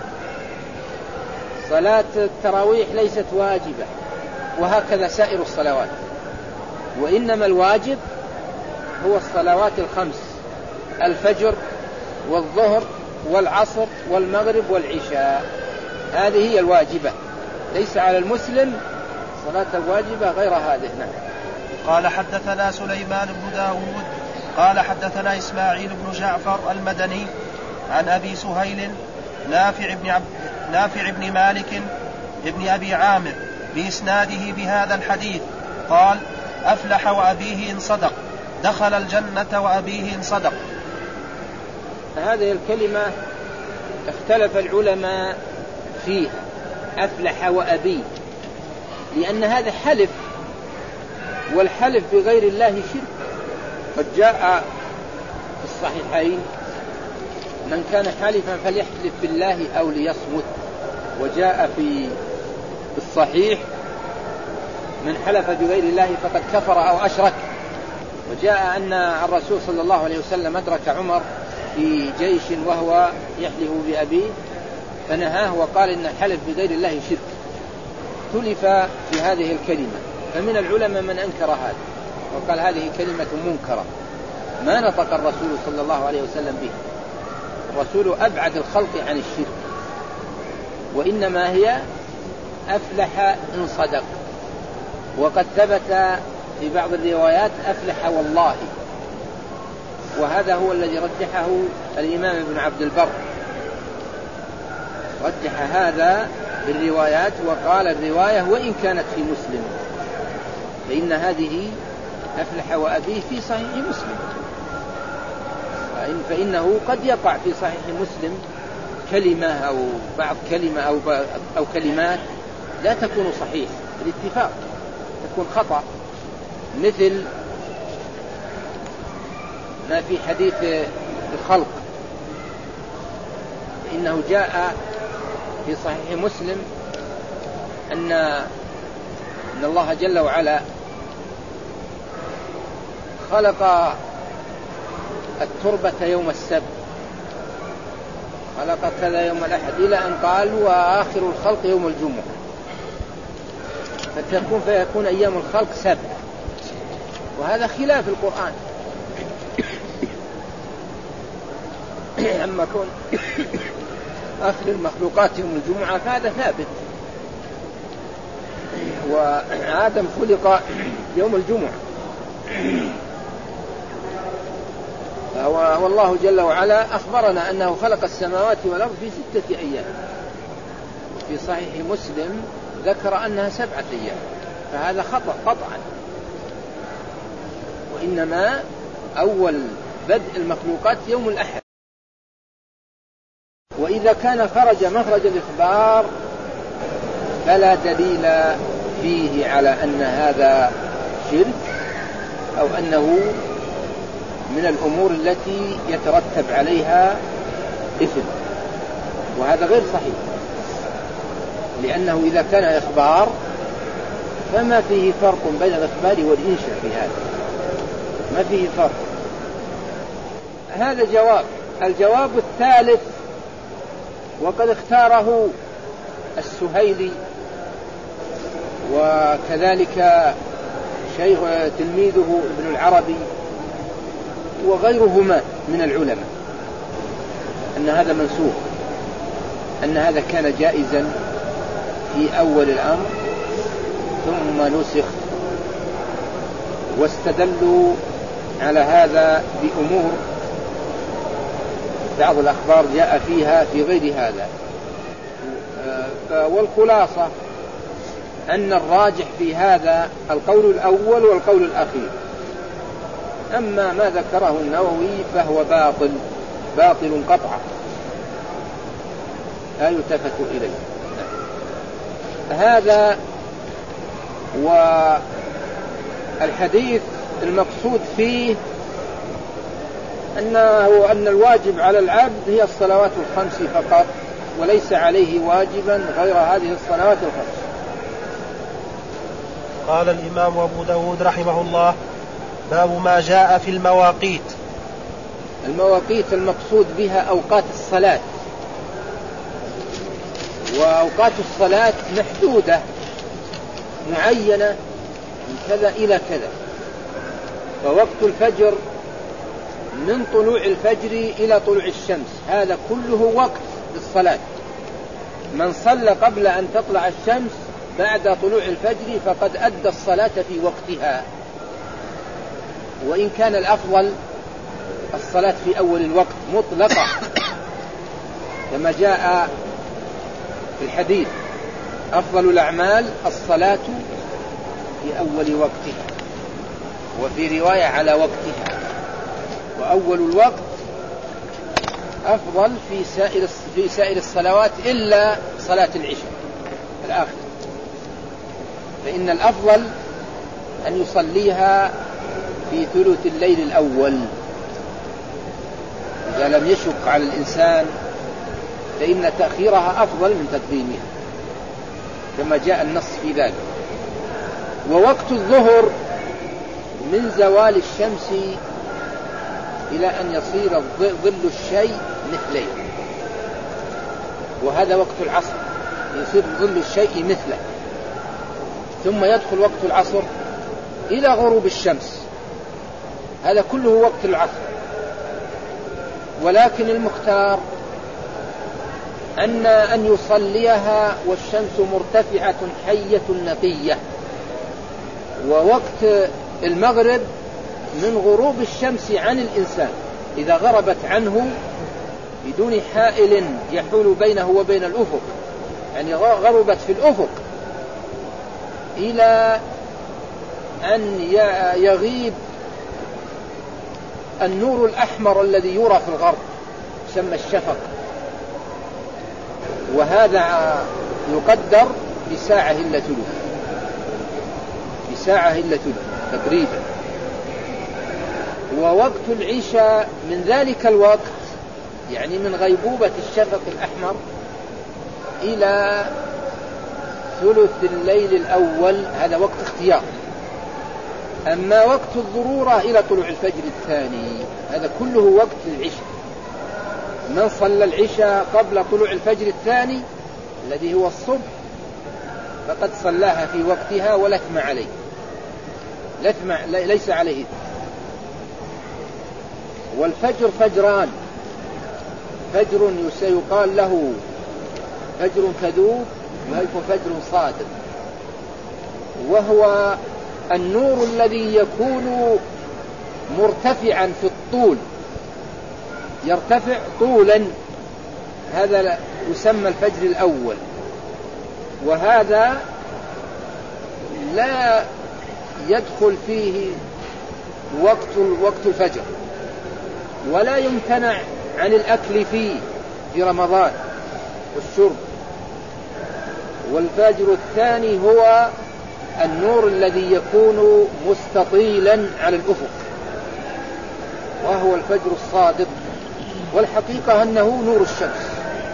B: صلاة التراويح ليست واجبة، وهكذا سائر الصلوات. وإنما الواجب هو الصلوات الخمس: الفجر والظهر والعصر والمغرب والعشاء، هذه هي الواجبة. ليس على المسلم صلاة الواجبة غير هذه. نعم.
A: قال حدثنا سليمان بن داود قال حدثنا إسماعيل بن جعفر المدني عن أبي سهيل نافع بن, عب... نافع بن مالك ابن أبي عامر بإسناده بهذا الحديث قال: أفلح وأبيه إن صدق، دخل الجنة وأبيه إن صدق.
B: هذه الكلمة اختلف العلماء فيها، أفلح وأبيه، لأن هذا حلف، والحلف بغير الله شرك. قد جاء في الصحيحين: من كان حالفا فليحلف بالله أو ليصمت. وجاء في الصحيح: من حلف بغير الله فقد كفر أو أشرك. وجاء أن الرسول صلى الله عليه وسلم أدرك عمر في جيش وهو يحلف بأبيه فنهاه وقال إن الحلف بغير الله شرك. تلف في هذه الكلمة، فمن العلماء من أنكر هذا وقال هذه كلمة منكرة ما نطق الرسول صلى الله عليه وسلم به. الرسول أبعد الخلق عن الشرك، وإنما هي أفلح إن صدق. وقد ثبت في بعض الروايات أفلح والله، وهذا هو الذي رجحه الإمام ابن عبد البر، رجح هذا بالروايات وقال الرواية وإن كانت في مسلم، فإن هذه أفلح وأبيه في صحيح مسلم، فإنه قد يقع في صحيح مسلم كلمة أو بعض كلمة أو, أو كلمات لا تكون صحيح بالاتفاق، تكون خطأ، مثل ما في حديث الخلق، إنه جاء في صحيح مسلم أن أن الله جل وعلا خلق التربة يوم السبت، خلق كذا يوم الأحد، إلى أن قال وآخر الخلق يوم الجمعة، فتكون فيكون أيام الخلق سبت، وهذا خلاف القرآن. أما كون آخر المخلوقات يوم الجمعة فهذا ثابت، وآدم خلق يوم الجمعة، والله جل وعلا أخبرنا أنه خلق السماوات والأرض في ستة أيام. في صحيح مسلم ذكر أنها سبعة أيام، فهذا خطأ قطعا، وإنما أول بدء المخلوقات يوم الأحد. وإذا كان خرج مخرج الإخبار فلا دليل فيه على أن هذا شرك أو أنه من الأمور التي يترتب عليها إثم، وهذا غير صحيح، لأنه إذا كان إخبار فما فيه فرق بين الإخبار والإنشاء، في هذا ما فيه فرق. هذا جواب. الجواب الثالث وقد اختاره السهيلي وكذلك شيخ تلميذه ابن العربي وغيرهما من العلماء أن هذا منسوخ، أن هذا كان جائزا في أول الأمر ثم نسخ، واستدلوا على هذا بأمور بعض الأخبار جاء فيها في غير هذا. والخلاصة أن الراجح في هذا القول الأول والقول الأخير، أما ما ذكره النووي فهو باطل باطل قطعا لا يلتفت إليه. هذا والحديث المقصود فيه أنه أن الواجب على العبد هي الصلوات الخمس فقط، وليس عليه واجبا غير هذه الصلوات الخمس.
A: قال الإمام أبو داود رحمه الله: باب ما جاء في المواقيت.
B: المواقيت المقصود بها أوقات الصلاة، وأوقات الصلاة محدودة معينة من كذا إلى كذا. فوقت الفجر من طلوع الفجر إلى طلوع الشمس هذا كله وقت للصلاة. من صلى قبل أن تطلع الشمس بعد طلوع الفجر فقد أدى الصلاة في وقتها، وإن كان الأفضل الصلاة في أول الوقت مطلقة كما جاء في الحديث أفضل الأعمال الصلاة في أول وقتها، وفي رواية على وقتها، وأول الوقت أفضل في سائر في سائر الصلوات إلا صلاة العشاء الآخر، فإن الأفضل أن يصليها في ثلث الليل الأول إذا لم يشق على الإنسان، فإن تأخيرها أفضل من تقديمها كما جاء النص في ذلك. ووقت الظهر من زوال الشمس إلى أن يصير ظل الشيء مثليه، وهذا وقت العصر يصير ظل الشيء مثله، ثم يدخل وقت العصر إلى غروب الشمس، هذا كله وقت العصر. ولكن المختار أن أن يصليها والشمس مرتفعة حية نقية. ووقت المغرب من غروب الشمس عن الإنسان إذا غربت عنه بدون حائل يحول بينه وبين الأفق، يعني غربت في الأفق إلى أن يغيب النور الأحمر الذي يرى في الغرب يسمى الشفق، وهذا يقدر بساعة إلا ثلث، بساعة إلا ثلث تقريبا. ووقت العشاء من ذلك الوقت يعني من غيبوبة الشفق الأحمر إلى ثلث الليل الأول، هذا وقت اختيار. أما وقت الضرورة إلى طلوع الفجر الثاني، هذا كله وقت العشاء. من صلى العشاء قبل طلوع الفجر الثاني الذي هو الصبح فقد صلاها في وقتها ولا إثم عليه، لا إثم ليس عليه. والفجر فجران، فجر يقال له فجر كذوب وفجر صادق، وهو النور الذي يكون مرتفعا في الطول، يرتفع طولا، هذا يسمى الفجر الأول. وهذا لا يدخل فيه وقت وقت الفجر، ولا يمتنع عن الأكل فيه في رمضان والشرب. والفجر الثاني هو النور الذي يكون مستطيلا على الأفق، وهو الفجر الصادق، والحقيقة أنه نور الشمس،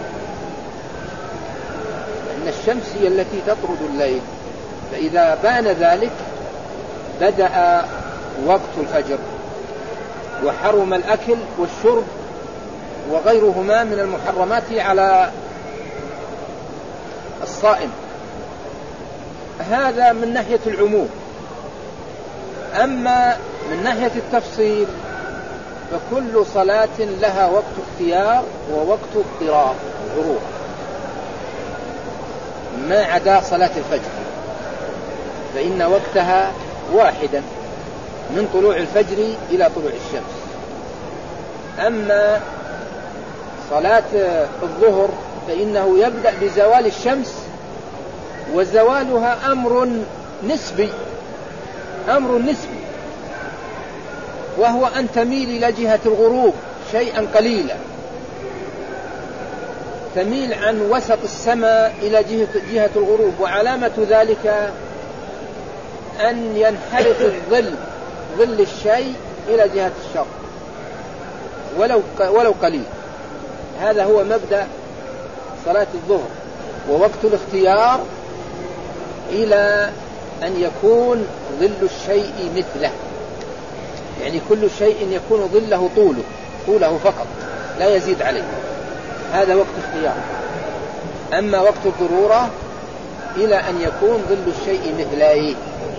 B: أن الشمس هي التي تطرد الليل. فإذا بان ذلك بدأ وقت الفجر، وحرم الأكل والشرب وغيرهما من المحرمات على الصائم. هذا من ناحية العموم. أما من ناحية التفصيل فكل صلاة لها وقت اختيار ووقت اضطرار ضرورة، ما عدا صلاة الفجر فإن وقتها واحدا من طلوع الفجر إلى طلوع الشمس. أما صلاة الظهر فإنه يبدأ بزوال الشمس، وزوالها أمر نسبي، أمر نسبي، وهو أن تميل إلى جهة الغروب شيئا قليلا، تميل عن وسط السماء إلى جهة, جهة الغروب. وعلامة ذلك أن ينحرف الظل ظل الشيء إلى جهة الشرق ولو, ولو قليل. هذا هو مبدأ صلاة الظهر. ووقت الاختيار إلى أن يكون ظل الشيء مثله، يعني كل شيء يكون ظله طوله طوله فقط لا يزيد عليه، هذا وقت اختيار. أما وقت الضرورة إلى أن يكون ظل الشيء مثله،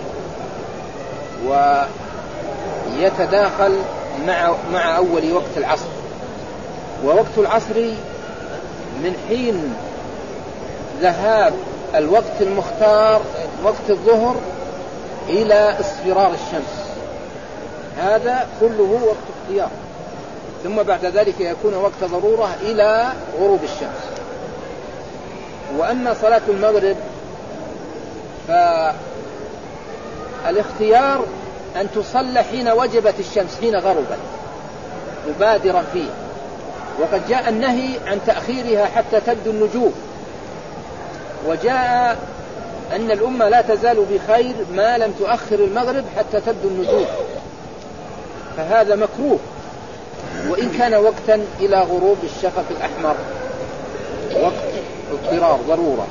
B: ويتداخل مع مع أول وقت العصر. ووقت العصر من حين ذهاب الوقت المختار وقت الظهر إلى اصفرار الشمس، هذا كله وقت اختيار. ثم بعد ذلك يكون وقت ضرورة إلى غروب الشمس. وأما صلاة المغرب فالاختيار أن تصلى حين وجبت الشمس، حين غربت مبادرا فيه. وقد جاء النهي عن تأخيرها حتى تبدو النجوم، وجاء أن الأمة لا تزال بخير ما لم تؤخر المغرب حتى تبدو النجوم، فهذا مكروه وإن كان وقتا إلى غروب الشفق الأحمر، وقت اضطرار ضرورة.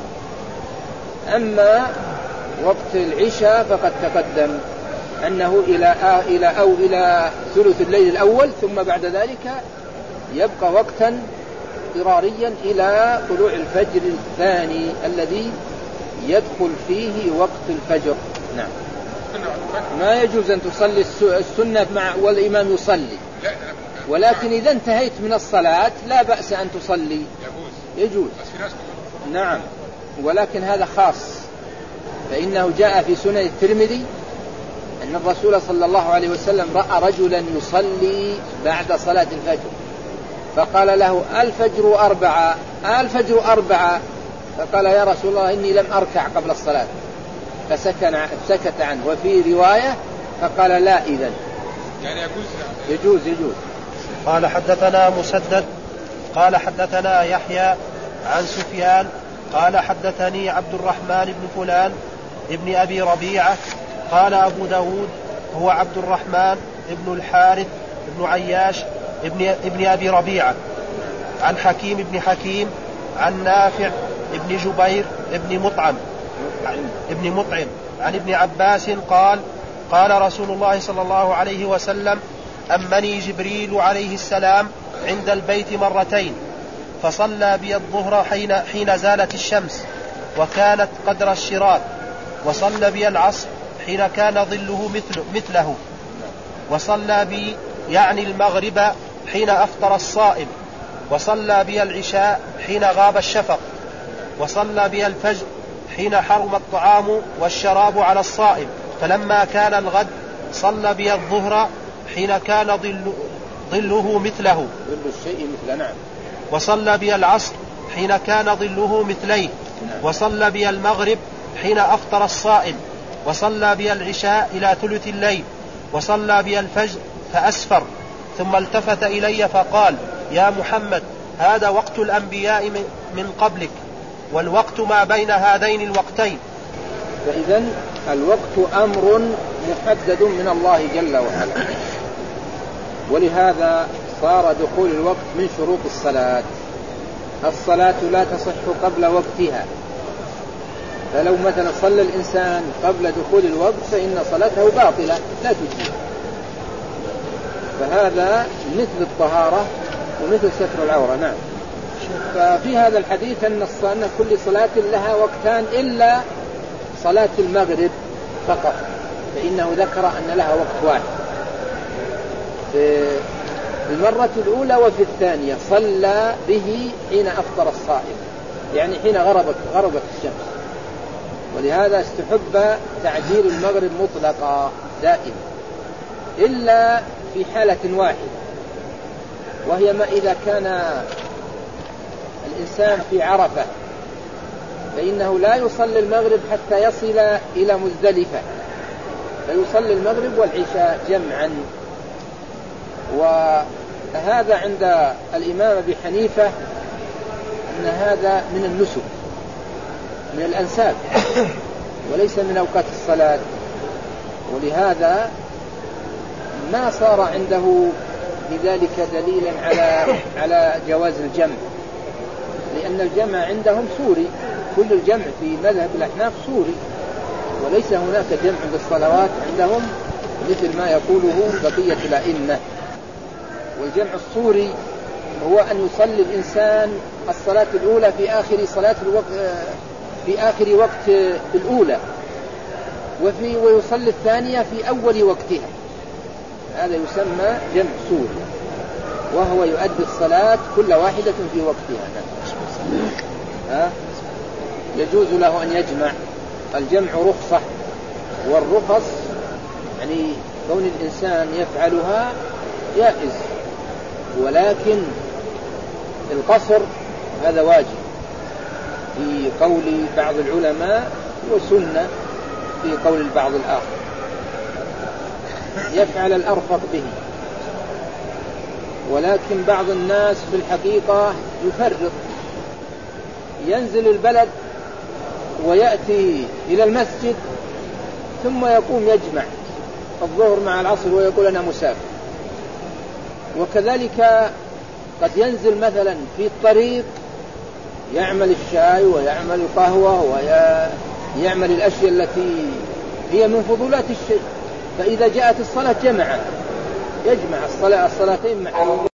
B: أما وقت العشاء فقد تقدم أنه إلى إلى أو إلى ثلث الليل الأول، ثم بعد ذلك يبقى وقتا اضطراريا إلى طلوع الفجر الثاني الذي يدخل فيه وقت الفجر. نعم. ما يجوز أن تصلي السنة مع والإمام يصلي، ولكن إذا انتهيت من الصلاة لا بأس أن تصلي، يجوز. نعم، ولكن هذا خاص، فإنه جاء في سنن الترمذي أن الرسول صلى الله عليه وسلم رأى رجلا يصلي بعد صلاة الفجر، فقال له: الفجر أربعة الفجر أربعة فقال: يا رسول الله إني لم أركع قبل الصلاة، فسكت عنه. وفي رواية فقال: لا إذن
C: يعني يجوز
B: يجوز يجوز.
A: قال حدثنا مسدد قال حدثنا يحيى عن سفيان قال حدثني عبد الرحمن بن فلان ابن أبي ربيعة قال أبو داود هو عبد الرحمن ابن الحارث ابن عياش ابن, ابن أبي ربيعة عن حكيم ابن حكيم عن نافع ابن جبير ابن مطعم ابن مطعم عن ابن عباس قال: قال رسول الله صلى الله عليه وسلم: أمني جبريل عليه السلام عند البيت مرتين، فصلى بي الظهر حين, حين زالت الشمس وكانت قدر الشراك، وصلى بي العصر حين كان ظله مثل مثله، وصلى بي يعني المغرب حين أفطر الصائم، وصلى بي العشاء حين غاب الشفق، وصلى بي الفجر حين حرم الطعام والشراب على الصائم، فلما كان الغد صلى بي الظهر حين كان ظل ظله مثله
B: ظل الشيء مثل نعم،
A: وصلى بي العصر حين كان ظله مثليه، وصلى بي المغرب حين أفطر الصائم، وصلى بي العشاء إلى ثلث الليل، وصلى بي الفجر فأسفر، ثم التفت إلي فقال: يا محمد، هذا وقت الأنبياء من قبلك، والوقت ما بين هذين الوقتين.
B: فإذن الوقت أمر محدد من الله جل وعلا، ولهذا صار دخول الوقت من شروط الصلاة. الصلاة لا تصح قبل وقتها، فلو مثلا صلى الإنسان قبل دخول الوقت فإن صلاته باطلة لا تجزي. فهذا مثل الطهارة ومثل ستر العورة. نعم. ففي هذا الحديث أن كل صلاة لها وقتان إلا صلاة المغرب فقط، فإنه ذكر أن لها وقت واحد في المرة الأولى وفي الثانية. صلى به حين أفطر الصائم، يعني حين غربت غربت الشمس، ولهذا استحب تعجيل المغرب مطلقا دائما إلا في حالة واحدة، وهي ما إذا كان الإنسان في عرفة فإنه لا يصلي المغرب حتى يصل إلى مزدلفة، فيصلي المغرب والعشاء جمعا. وهذا عند الإمام أبي حنيفة أن هذا من النسك، من الأنساب، وليس من أوقات الصلاة، ولهذا ما صار عنده بذلك دليلا على على جواز الجمع، لأن الجمع عندهم سوري، كل الجمع في مذهب الأحناف سوري، وليس هناك جمع بالصلوات عندهم مثل ما يقوله بقية الأئمة. والجمع الصوري هو أن يصلي الإنسان الصلاة الأولى في آخر صلاة الوقت في آخر وقت الأولى، وفي ويصلي الثانية في أول وقتها، هذا يسمى جمع سوري، وهو يؤدي الصلاة كل واحدة في وقتها. ها؟ يجوز له أن يجمع. الجمع رخصة، والرخص يعني كون الإنسان يفعلها جائز، ولكن القصر هذا واجب في قول بعض العلماء وسنة، في قول البعض الآخر يفعل الأرفق به. ولكن بعض الناس في الحقيقة يفرق، ينزل البلد ويأتي إلى المسجد ثم يقوم يجمع الظهر مع العصر ويقول أنا مسافر. وكذلك قد ينزل مثلا في الطريق يعمل الشاي ويعمل القهوة ويعمل الأشياء التي هي من فضولات الشيء، فإذا جاءت الصلاة جمع يجمع الصلاة الصلاتين مع